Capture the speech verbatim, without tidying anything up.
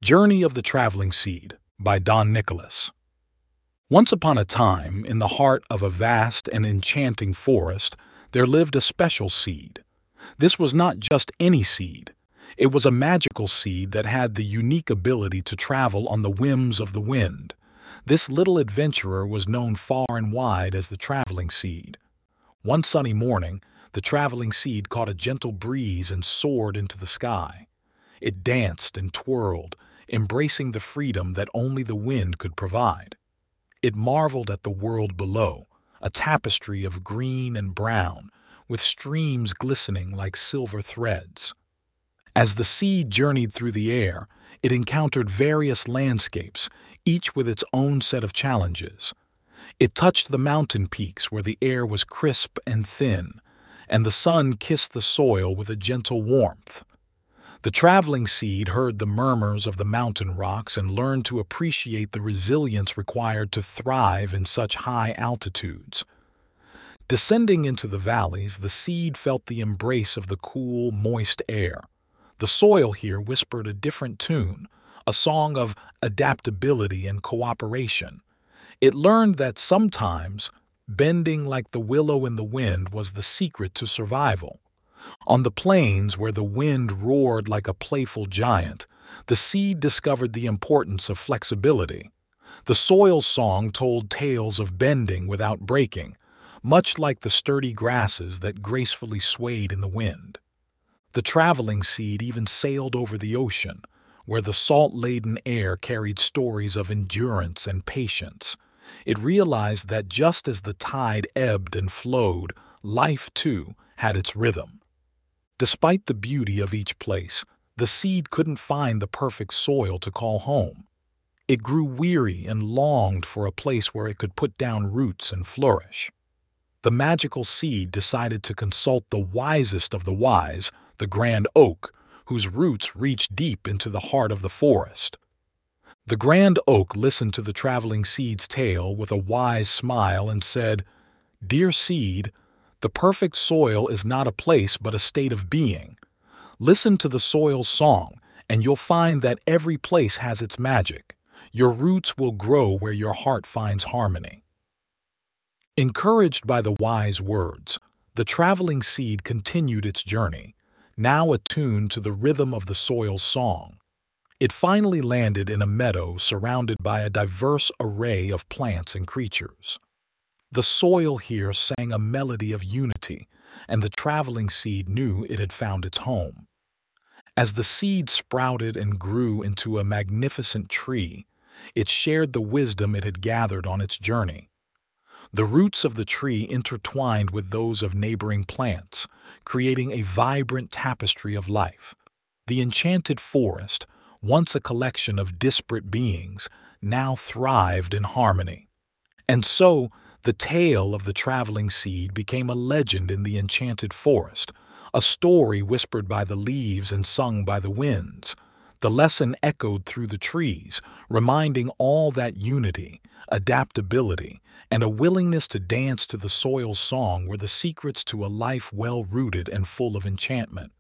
Journey of the Traveling Seed by Don Nicholas. Once upon a time, in the heart of a vast and enchanting forest, there lived a special seed. This was not just any seed. It was a magical seed that had the unique ability to travel on the whims of the wind. This little adventurer was known far and wide as the Traveling Seed. One sunny morning, the Traveling Seed caught a gentle breeze and soared into the sky. It danced and twirled, embracing the freedom that only the wind could provide. It marveled at the world below, a tapestry of green and brown, with streams glistening like silver threads. As the seed journeyed through the air, it encountered various landscapes, each with its own set of challenges. It touched the mountain peaks where the air was crisp and thin, and the sun kissed the soil with a gentle warmth. The Traveling Seed heard the murmurs of the mountain rocks and learned to appreciate the resilience required to thrive in such high altitudes. Descending into the valleys, the seed felt the embrace of the cool, moist air. The soil here whispered a different tune, a song of adaptability and cooperation. It learned that sometimes bending like the willow in the wind was the secret to survival. On the plains, where the wind roared like a playful giant, the seed discovered the importance of flexibility. The soil's song told tales of bending without breaking, much like the sturdy grasses that gracefully swayed in the wind. The Traveling Seed even sailed over the ocean, where the salt-laden air carried stories of endurance and patience. It realized that just as the tide ebbed and flowed, life, too, had its rhythm. Despite the beauty of each place, the seed couldn't find the perfect soil to call home. It grew weary and longed for a place where it could put down roots and flourish. The magical seed decided to consult the wisest of the wise, the grand oak, whose roots reached deep into the heart of the forest. The grand oak listened to the Traveling Seed's tale with a wise smile and said, "Dear seed, the perfect soil is not a place but a state of being. Listen to the soil's song, and you'll find that every place has its magic. Your roots will grow where your heart finds harmony." Encouraged by the wise words, the Traveling Seed continued its journey, now attuned to the rhythm of the soil's song. It finally landed in a meadow surrounded by a diverse array of plants and creatures. The soil here sang a melody of unity, and the Traveling Seed knew it had found its home. As the seed sprouted and grew into a magnificent tree, it shared the wisdom it had gathered on its journey. The roots of the tree intertwined with those of neighboring plants, creating a vibrant tapestry of life. The enchanted forest, once a collection of disparate beings, now thrived in harmony. And so, the tale of the Traveling Seed became a legend in the enchanted forest, a story whispered by the leaves and sung by the winds. The lesson echoed through the trees, reminding all that unity, adaptability, and a willingness to dance to the soil's song were the secrets to a life well-rooted and full of enchantment.